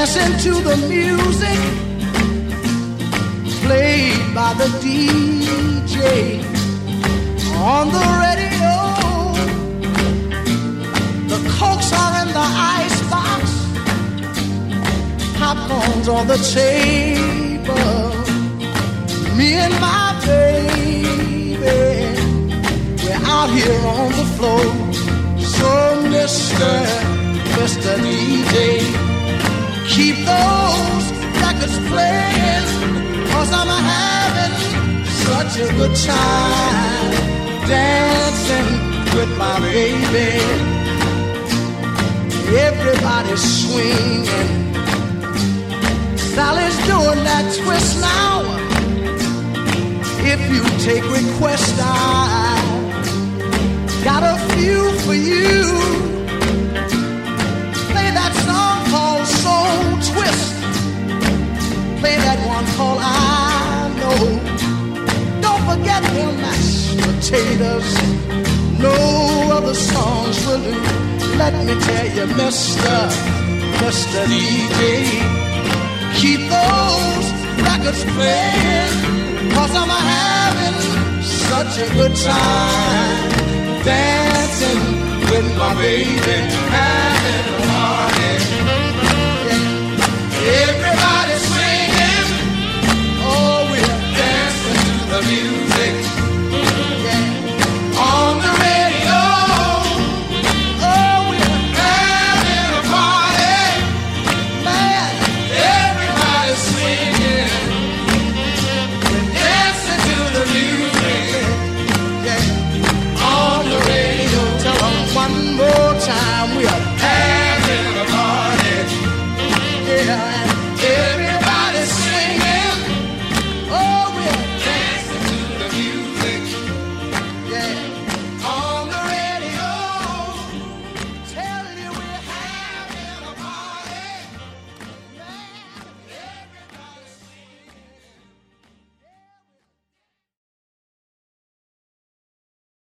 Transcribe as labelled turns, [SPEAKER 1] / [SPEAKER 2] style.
[SPEAKER 1] dancing to the music played by the DJ on the radio. The Cokes are in the icebox, popcorn's on the table. Me and my baby, we're out here on the floor. So Mr. DJ, keep those records playing, 'cause I'm having such a good time dancing with my baby. Everybody's swinging, Sally's doing that twist now. If you take requests, I got a few for you. Play that song called Soul Twist. Play that one called I Know. Don't forget the mashed potatoes. No other songs will do. Let me tell you, Mr. DJ, keep those records playing, 'cause I'm having such a good time dancing with my baby, having